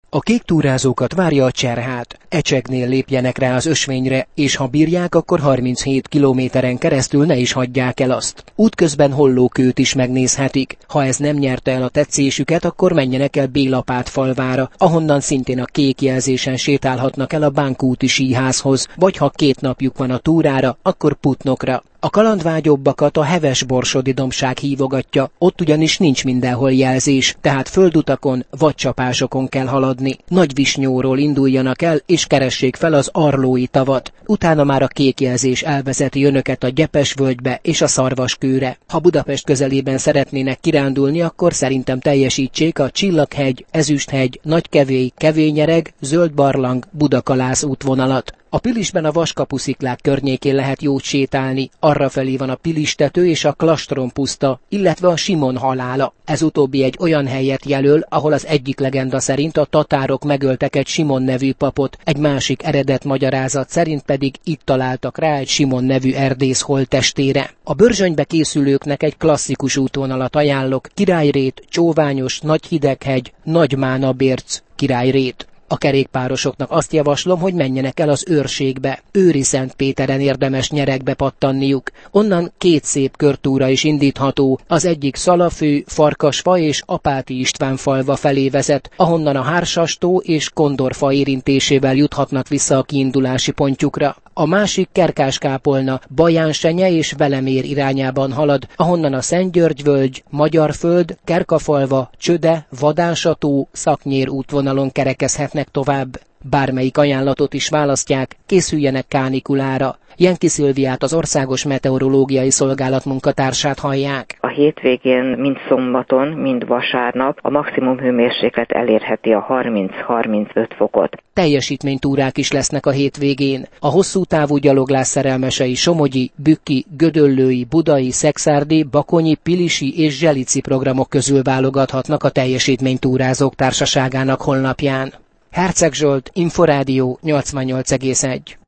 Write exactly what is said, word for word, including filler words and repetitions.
A kék túrázókat várja a Cserhát. Ecsegnél lépjenek rá az ösvényre, és ha bírják, akkor harminchét kilométeren keresztül ne is hagyják el azt. Útközben Hollókőt is megnézhetik. Ha ez nem nyerte el a tetszésüket, akkor menjenek el Bélapátfalvára, ahonnan szintén a kék jelzésen sétálhatnak el a Bánkúti síházhoz, vagy ha két napjuk van a túrára, akkor Putnokra. A kalandvágyóbbakat a Heves-Borsodi dombság hívogatja, ott ugyanis nincs mindenhol jelzés, tehát földutakon vagy csapásokon kell haladni. Nagyvisnyóról induljanak el, és keressék fel az Arlói tavat. Utána már a kék jelzés elvezeti önöket a Gyepesvölgybe és a Szarvaskőre. Ha Budapest közelében szeretnének kirándulni, akkor szerintem teljesítsék a Csillaghegy, Ezüsthegy, Nagykevély, Kevényereg, Zöldbarlang, Budakalász útvonalat. A Pilisben a Vaskapusziklák környékén lehet jót sétálni, arrafelé van a Pilistető és a Klastron puszta, illetve a Simon halála. Ez utóbbi egy olyan helyet jelöl, ahol az egyik legenda szerint a tatárok megöltek egy Simon nevű papot, egy másik eredet magyarázat szerint pedig itt találtak rá egy Simon nevű erdész holttestére. A Börzsönybe készülőknek egy klasszikus útvonalat ajánlok: Királyrét, Csóványos, Nagyhideghegy, Nagymánabérc, Királyrét. A kerékpárosoknak azt javaslom, hogy menjenek el az Őrségbe. Őriszentpéteren érdemes nyeregbe pattanniuk. Onnan két szép körtúra is indítható. Az egyik Szalafő, Farkasfa és Apáti István falva felé vezet, ahonnan a Hársastó és Kondorfa érintésével juthatnak vissza a kiindulási pontjukra. A másik Kerkáskápolna, Bajánsenye és Velemér irányában halad, ahonnan a Szentgyörgy-völgy, Magyarföld, Kerkafalva, Csöde, Vadánsató, Szaknyér útvonalon kerekezhetnek tovább. Bármelyik ajánlatot is választják, készüljenek kánikulára. Jenki Szilviát, az Országos Meteorológiai Szolgálat munkatársát hallják. A hétvégén mind szombaton, mind vasárnap a maximum hőmérséklet elérheti a harminc-harmincöt fokot. Teljesítménytúrák is lesznek a hétvégén. A hosszú távú gyaloglás szerelmesei Somogyi, Bükki, Gödöllői, Budai, Szekszárdi, Bakonyi, Pilisi és Zselici programok közül válogathatnak a Teljesítménytúrázók Társaságának honlapján. Herceg Zsolt, Inforádió nyolcvannyolc egész egy.